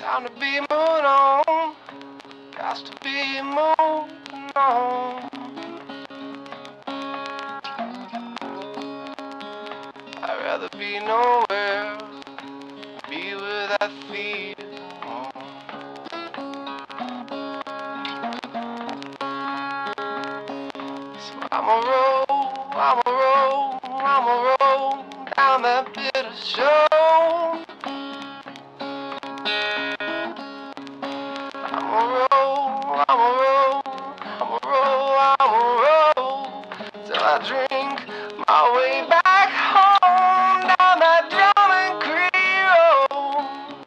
Time to be moving on. Got to be moving on. I'd rather be nowhere, be where I feel. So I'ma roll down that bitter show. I'ma roll till I drink my way back home down that Diamond Creek Road.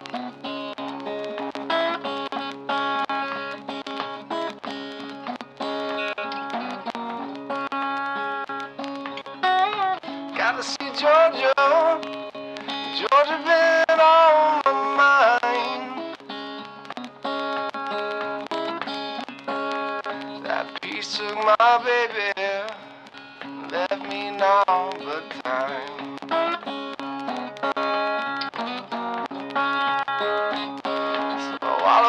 Gotta see Georgia, Georgia been on my mind. That piece took my baby, left me now but time. So all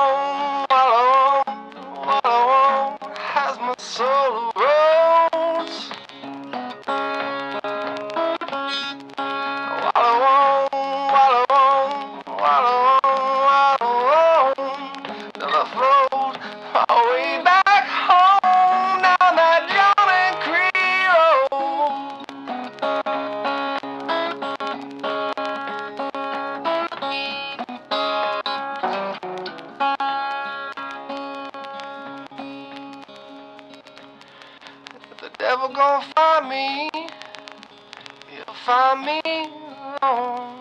I want has my soul rose. Till I float my way back home down that Diamond Creek Road. If the devil gon' find me, he'll find me alone.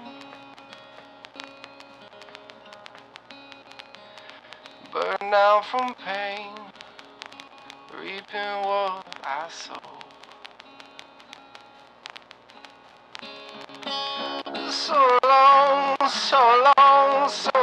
Burned down from pain, reaping what I sow. So long, so long, so